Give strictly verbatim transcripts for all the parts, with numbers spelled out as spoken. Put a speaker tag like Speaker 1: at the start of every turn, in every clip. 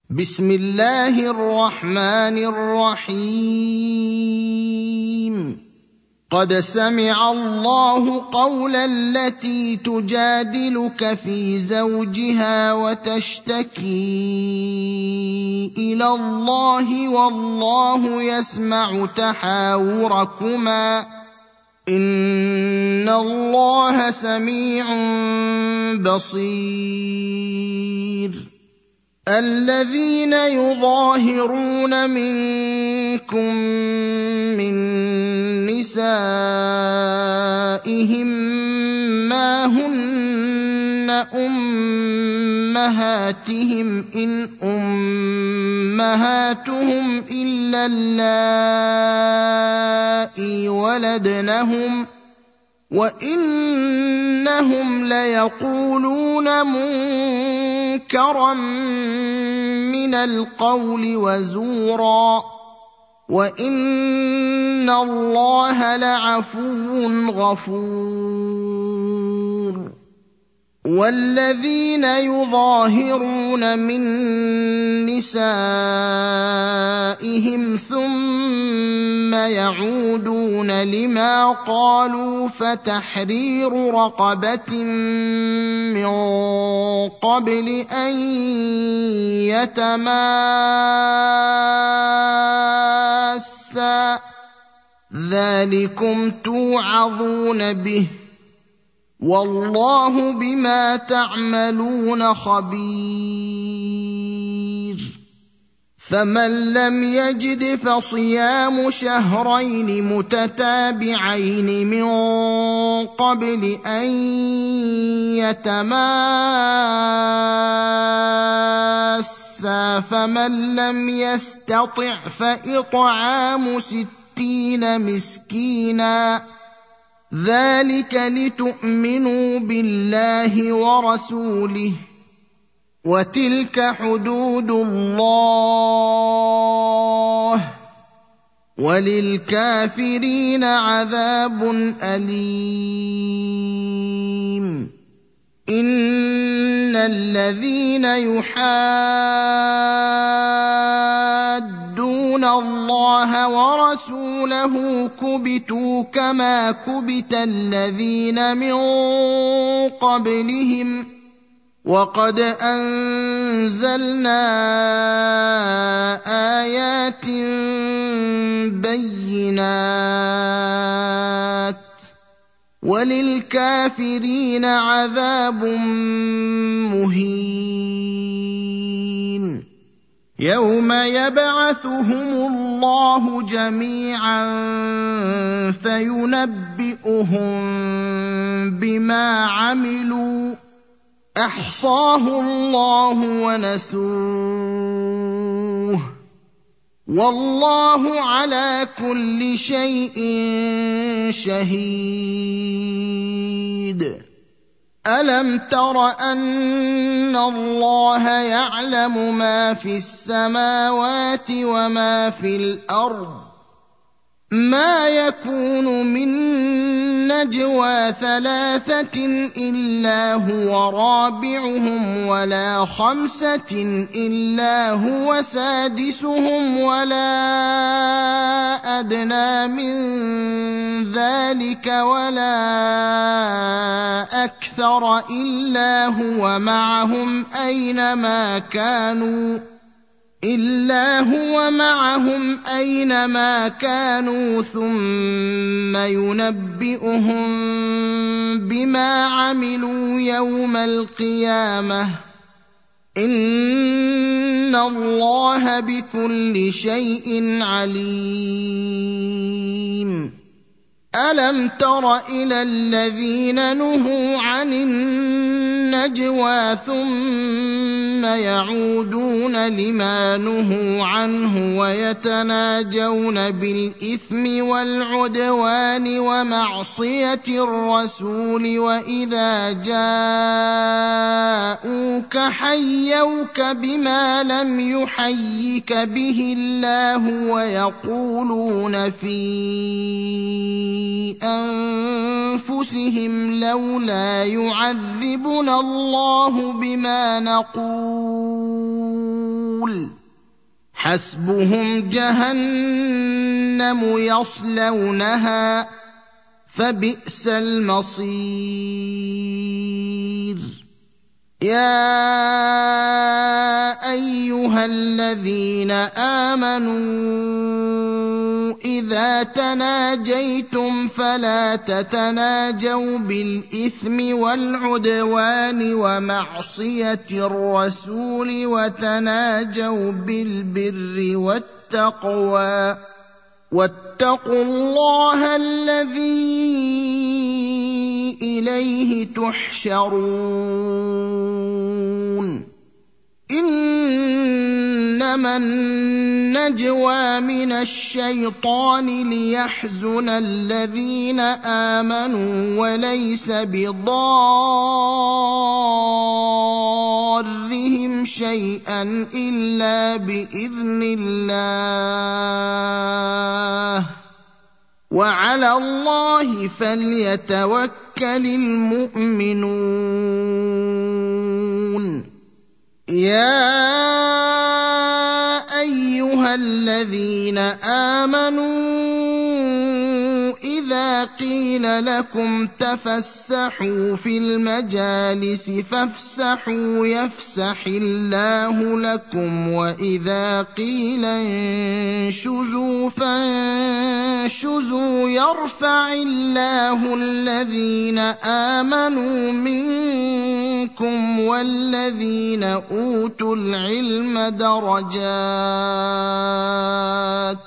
Speaker 1: بسم الله الرحمن الرحيم. قد سمع الله قول التي تجادلك في زوجها وتشتكي إلى الله والله يسمع تحاوركما إن الله سميع بصير. الذين يظاهرون منكم من نسائهم ما هن أمهاتهم إن أمهاتهم إلا اللائي ولدنهم وإنهم ليقولون منكرا من القول وزورا وإن الله لعفو غفور. والذين يظاهرون من نسائهم ثم يعودون لما قالوا فتحرير رقبة من قبل أن يتماسا ذلكم توعظون به والله بما تعملون خبير. فمن لم يجد فصيام شهرين متتابعين من قبل أن يتماسا فمن لم يستطع فإطعام ستين مسكينا ذلك لتؤمنوا بالله ورسوله وتلك حدود الله وللكافرين عذاب أليم. إن الذين يحادون الله ورسوله كبتوا كما كبت الذين من قبلهم وقد أنزلنا آيات بينات وللكافرين عذاب مهين. يوم يبعثهم الله جميعا فينبئهم بما عملوا أحصاه الله ونسوه والله على كل شيء شهيد. ألم تر أن الله يعلم ما في السماوات وما في الأرض ما يكون من نجوى ثلاثة إلا هو رابعهم ولا خمسة إلا هو سادسهم ولا أدنى من ذلك ولا أكثر إلا هو معهم أينما كانوا إلا هو معهم أينما كانوا ثم ينبئهم بما عملوا يوم القيامة إن الله بكل شيء عليم. ألم تر إلى الذين نهوا عن النجوى ثم يعودون لما نهوا عنه ويتناجون بالإثم والعدوان ومعصية الرسول وإذا جاءوك حيوك بما لم يحيك به الله ويقولون في أنفسهم لولا يعذبنا الله بما نقول الرسول حسبهم جهنم يصلونها فبئس المصير يا ايها الذين امنوا اذا تناجيتم فلا تتناجوا بالاثم والعدوان ومعصيه الرسول وتناجوا بالبر والتقوى واتقوا الله الذي اليه تحشرون انما النجوى من الشيطان ليحزن الذين امنوا وليس بضارهم شيئا الا باذن الله وعلى الله فليتوكل المؤمنون يا ايها الذين امنوا اذا قيل لكم تفسحوا في المجالس فافسحوا يفسح الله لكم واذا قيل انشزوا فانشزوا يرفع الله الذين امنوا منكم والذين اوتوا العلم درجات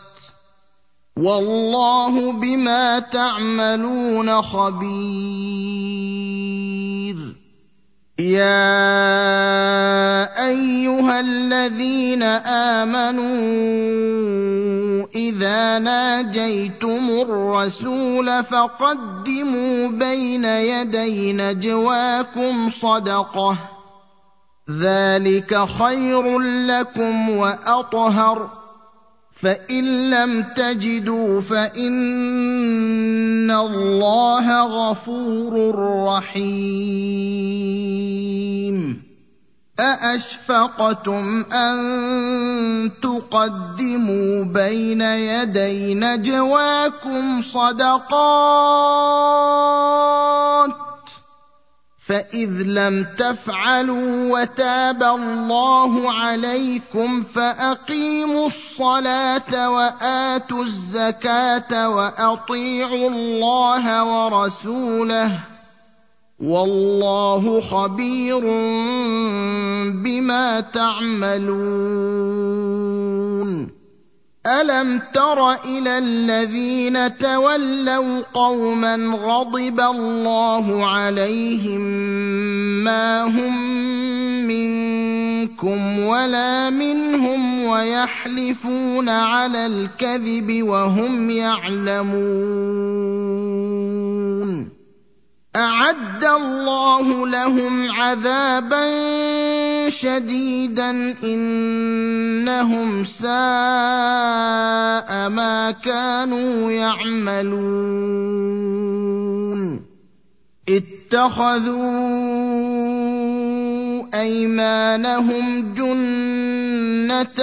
Speaker 1: والله بما تعملون خبير يا ايها الذين امنوا اذا ناجيتم الرسول فقدموا بين يدي نجواكم صدقه ذلك خير لكم واطهر فان لم تجدوا فان الله غفور رحيم ااشفقتم ان تقدموا بين يدي نجواكم صدقات فإذ لم تفعلوا وتاب الله عليكم فأقيموا الصلاة وآتوا الزكاة وأطيعوا الله ورسوله والله خبير بما تعملون ألم تر إلى الذين تولوا قوما غضب الله عليهم ما هم منكم ولا منهم ويحلفون على الكذب وهم يعلمون أعد الله لهم عذابا شديدا إنهم ساء ما كانوا يعملون اتخذوا أيمانهم جنة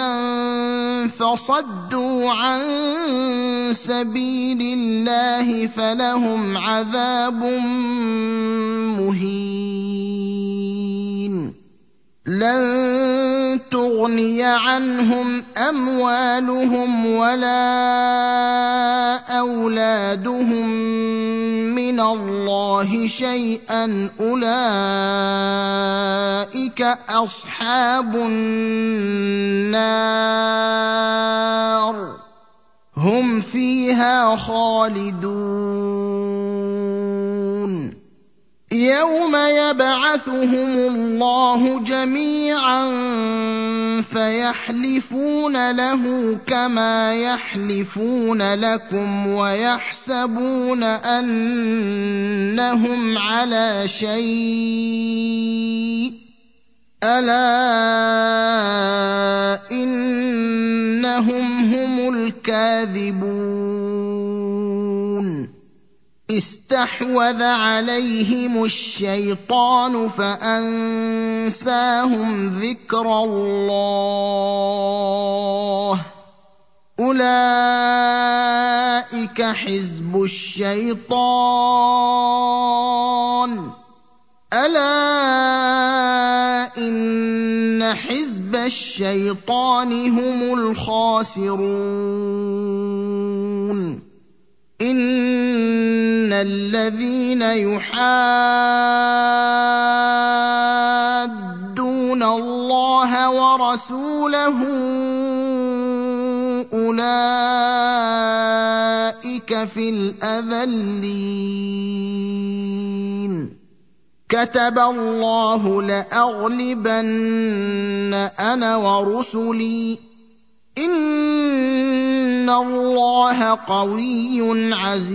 Speaker 1: فصدوا عن سبيل الله فلهم عذاب مهين لن تغني عنهم أموالهم ولا أولادهم من الله شيئا أولئك أصحاب النار هم فيها خالدون يوم يبعثهم الله جميعا فيحلفون له كما يحلفون لكم ويحسبون أنهم على شيء ألا إنهم هم الكاذبون استحوذ عليهم الشيطان فأنساهم ذكر الله أولئك حزب الشيطان ألا إن حزب الشيطان هم الخاسرون إن الذين يحادون الله ورسوله أولئك في الأذلين كتب الله لأغلبن أنا ورسلي إن الله قوي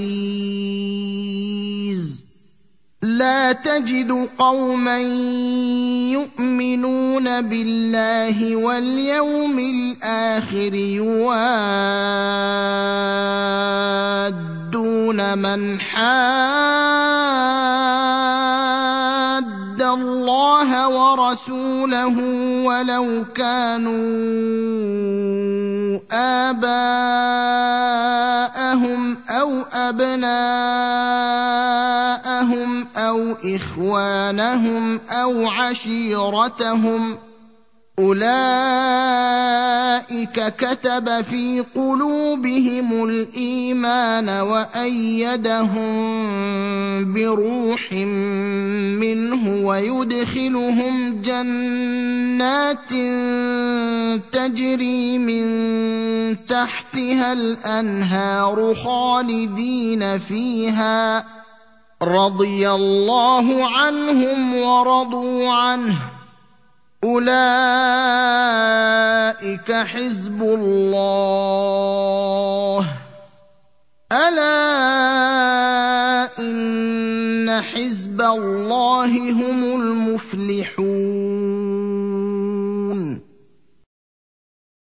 Speaker 1: عزيز لا تجد قوما يؤمنون بالله واليوم الآخر يوادون من حاد الله ورسوله ولو كانوا آباءهم أو أبناءهم أو إخوانهم أو عشيرتهم أولئك كتب في قلوبهم الإيمان وأيدهم بروح منه ويدخلهم جنات تجري من تحتها الأنهار خالدين فيها رضي الله عنهم ورضوا عنه أولئك حزب الله ألا إن حزب الله هم المفلحون